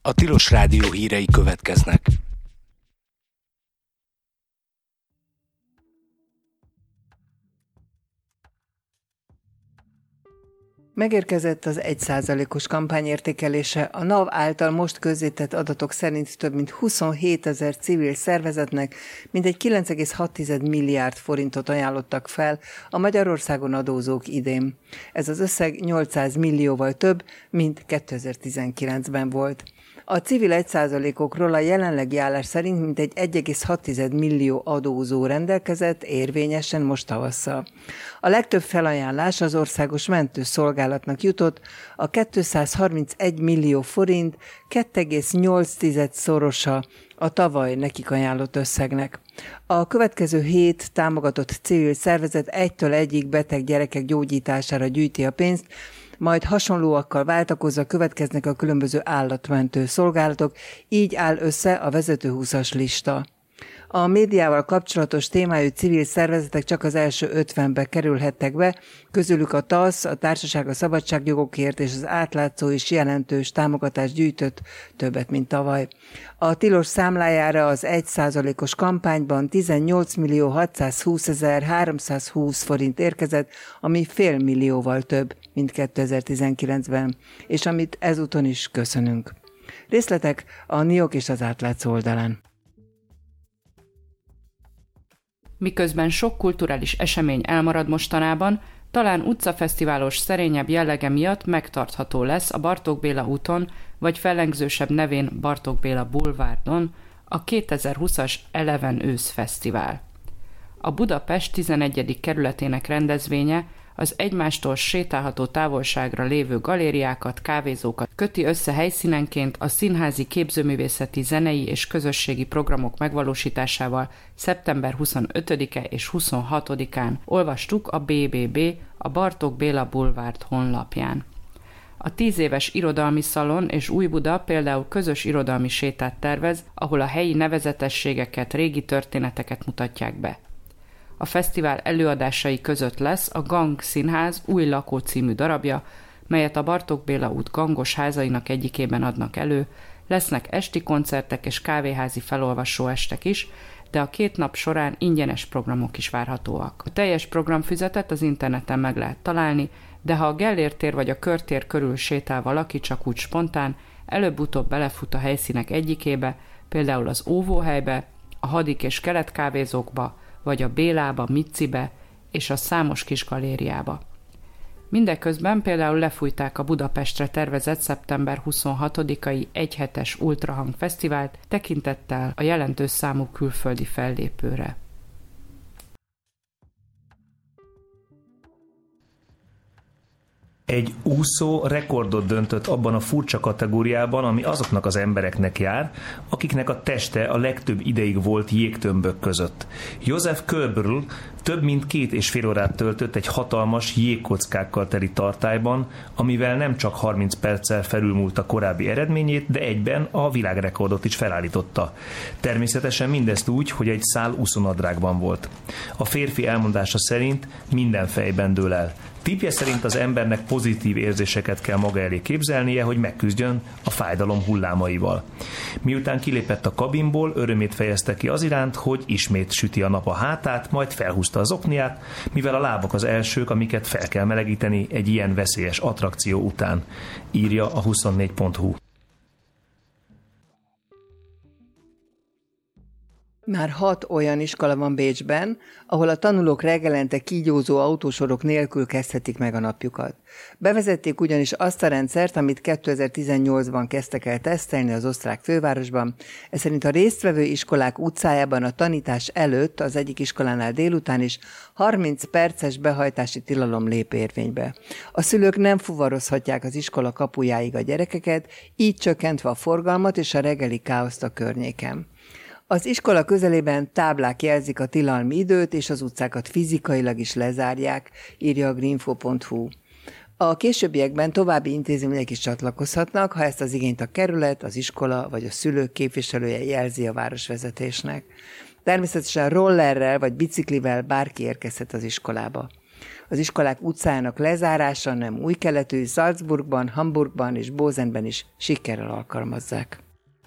A Tilos Rádió hírei következnek. Megérkezett az 1%-os kampányértékelése. A NAV által most közzétett adatok szerint több mint 27 000 civil szervezetnek mintegy 9,6 milliárd forintot ajánlottak fel a Magyarországon adózók idén. Ez az összeg 800 millióval több, mint 2019-ben volt. A civil 1%-okról a jelenlegi állás szerint mintegy 1,6 millió adózó rendelkezett érvényesen most tavasszal. A legtöbb felajánlás az országos mentőszolgálatnak jutott, a 231 millió forint 2,8-szorosa a tavaly nekik ajánlott összegnek. A következő 7 támogatott civil szervezet 1-től 1-ig beteg gyerekek gyógyítására gyűjti a pénzt, majd hasonlóakkal váltakozva következnek a különböző állatmentő szolgálatok, így áll össze a vezető 20-as lista. A médiával kapcsolatos témájú civil szervezetek csak az első 50-be kerülhettek be, közülük a TASZ, a Társaság a Szabadságjogokért és az Átlátszó is jelentős támogatást gyűjtött, többet, mint tavaly. A Tilos számlájára az 1%-os kampányban 18.620.320 forint érkezett, ami fél millióval több, mint 2019-ben, és amit ezúton is köszönünk. Részletek a NIOK és az Átlátszó oldalán. Miközben sok kulturális esemény elmarad mostanában, talán utcafesztiválos szerényebb jellege miatt megtartható lesz a Bartók Béla úton, vagy fellengzősebb nevén Bartók Béla bulvárdon a 2020-as Eleven ősz fesztivál. A Budapest 11. kerületének rendezvénye az egymástól sétálható távolságra lévő galériákat, kávézókat köti össze helyszínenként a színházi, képzőművészeti, zenei és közösségi programok megvalósításával szeptember 25-e és 26-án, olvastuk a BBB, a Bartók Béla Bulvárd honlapján. A 10 éves irodalmi szalon és Újbuda például közös irodalmi sétát tervez, ahol a helyi nevezetességeket, régi történeteket mutatják be. A fesztivál előadásai között lesz a Gang Színház Új lakó című darabja, melyet a Bartók Béla út gangos házainak egyikében adnak elő, lesznek esti koncertek és kávéházi felolvasó estek is, de a 2 nap során ingyenes programok is várhatóak. A teljes programfüzetet az interneten meg lehet találni, de ha a Gellért tér vagy a Körtér körül sétál valaki csak úgy spontán, előbb-utóbb belefut a helyszínek egyikébe, például az Óvóhelybe, a Hadik és Kelet kávézókba, vagy a Bélába, Micibe és a számos kis galériába. Mindeközben például lefújták a Budapestre tervezett szeptember 26-ai egyhetes Ultrahang Fesztivált tekintettel a jelentős számú külföldi fellépőre. Egy úszó rekordot döntött abban a furcsa kategóriában, ami azoknak az embereknek jár, akiknek a teste a legtöbb ideig volt jégtömbök között. Josef Köbrl több mint 2,5 órát töltött egy hatalmas jégkockákkal teli tartályban, amivel nem csak 30 perccel felülmúlt a korábbi eredményét, de egyben a világrekordot is felállította. Természetesen mindezt úgy, hogy egy szál úszónadrágban volt. A férfi elmondása szerint minden fejben dől el. Tippje szerint az embernek pozitív érzéseket kell maga elé képzelnie, hogy megküzdjön a fájdalom hullámaival. Miután kilépett a kabinból, örömét fejezte ki az iránt, hogy ismét süti a nap a hátát, majd felhúzta az okniát, mivel a lábak az elsők, amiket fel kell melegíteni egy ilyen veszélyes attrakció után, írja a 24.hu. Már 6 olyan iskola van Bécsben, ahol a tanulók reggelente kígyózó autósorok nélkül kezdhetik meg a napjukat. Bevezették ugyanis azt a rendszert, amit 2018-ban kezdtek el tesztelni az osztrák fővárosban. Ez szerint a résztvevő iskolák utcájában a tanítás előtt, az egyik iskolánál délután is 30 perces behajtási tilalom lép érvénybe. A szülők nem fuvarozhatják az iskola kapujáig a gyerekeket, így csökkentve a forgalmat és a reggeli káoszt a környéken. Az iskola közelében táblák jelzik a tilalmi időt, és az utcákat fizikailag is lezárják, írja a greenfo.hu. A későbbiekben további intézmények is csatlakozhatnak, ha ezt az igényt a kerület, az iskola vagy a szülők képviselője jelzi a városvezetésnek. Természetesen rollerrel vagy biciklivel bárki érkezhet az iskolába. Az iskolák utcájának lezárása nem új keletű, Salzburgban, Hamburgban és Bozenben is sikerrel alkalmazzák.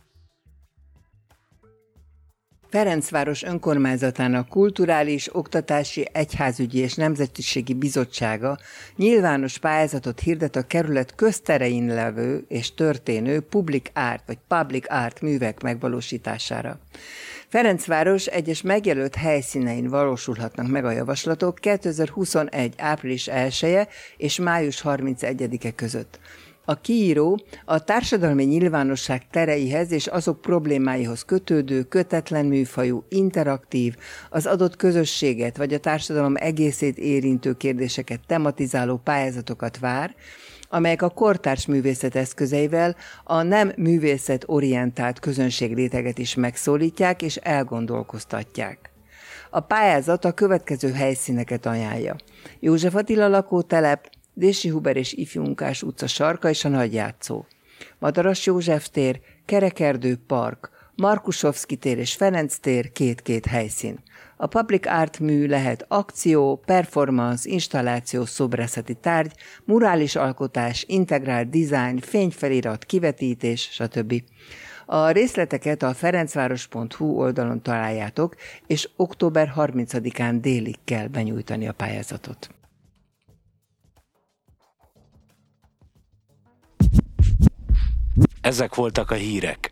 Ferencváros önkormányzatának Kulturális, Oktatási, Egyházügyi és Nemzetiségi Bizottsága nyilvános pályázatot hirdet a kerület közterein levő és történő public art művek megvalósítására. Ferencváros egyes megjelölt helyszínein valósulhatnak meg a javaslatok 2021. április 1-e és május 31-e között. A kiíró a társadalmi nyilvánosság tereihez és azok problémáihoz kötődő, kötetlen műfajú, interaktív, az adott közösséget vagy a társadalom egészét érintő kérdéseket tematizáló pályázatokat vár, amelyek a kortárs művészet eszközeivel a nem művészet-orientált közönségréteget is megszólítják és elgondolkoztatják. A pályázat a következő helyszíneket ajánlja: József Attila lakótelep, Dési Huber és Ifjú Munkás utca sarka és a Nagyjátszó, Madaras József tér, Kerekerdő park, Markusovszky tér és Ferenc tér 2 helyszín. A public art mű lehet akció, performance, installáció, szobrászati tárgy, murális alkotás, integrált design, fényfelirat, kivetítés, stb. A részleteket a ferencváros.hu oldalon találjátok, és október 30-án délig kell benyújtani a pályázatot. Ezek voltak a hírek.